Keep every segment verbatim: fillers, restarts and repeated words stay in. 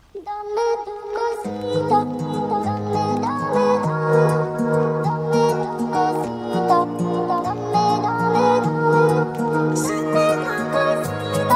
Dame tu cosita, dame, dame, dame tu cosita, dame, dame, dame tu cosita,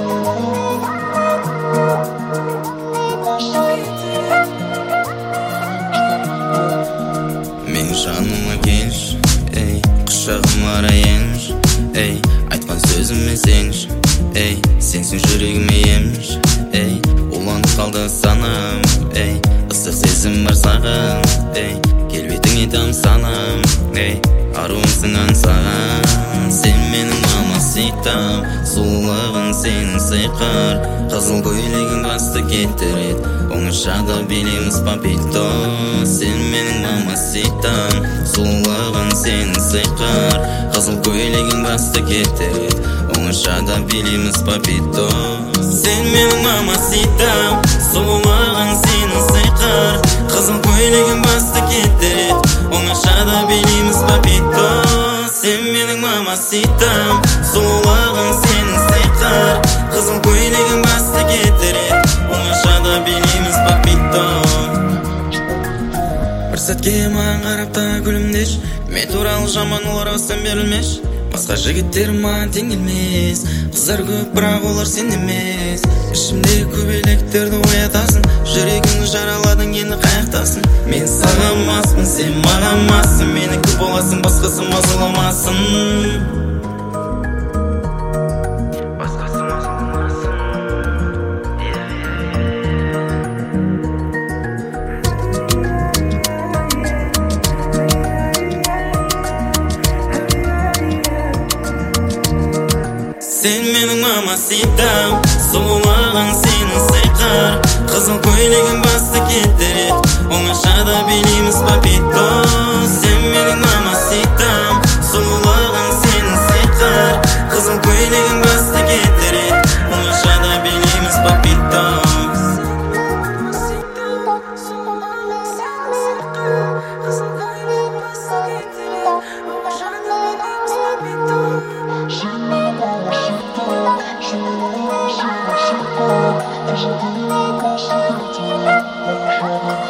Менің жаныма келші, ей, құшағыма арайыншы, ей, айтқан сөзіме сенші, ей, сенсің жүрегіме емші, ей, уланып қалды санам, ей, ыстық сезім бар саған, ей, келбетіңе тамсанам, ей, аруымсың аңсаған. Сен менің мамаситам, сұлулығың сенің сиқыр, қызыл көйлегің басты кетіреді, оңашада билейміз папито. Сен менің мамаситам, сұлулығың сенің сиқыр, қызыл көйлегің басты кетіреді, оңашада билейміз папито. Сен менің мамаситам, сұлулығың сенің сиқыр, қызыл көйлегің басты кетіреді, оңашада билейміз папито. Сен менің мамаситам, сұлулығың сенің сиқыр, қызыл көйлегің басты кетіреді, оңашада билейміз папито. Бір сәтке маған қарап та күлімдеші, мен туралы жаман оларға сен берілмеші. Басқа жігіттер маған тең келмес, қыздар көп бірақ олар сен емес. Ішімде көбелектерді оятасың, жүрегіңді жараладың, енді қаяқтасың. Мен саған маспын, сен маған массың, менікі боласың, басқасы мазаламасын. Басқасы мазаламасын. Сен менің мамаситам, сұлулығың сенің сиқыр, қызыл көйлегің басты кетіреді, оңашада билейміз папито. Сен менің мамаситам, сұлулығың сенің сиқыр, қызыл көйлегің басты кетіреді, оңашада билейміз папито. Je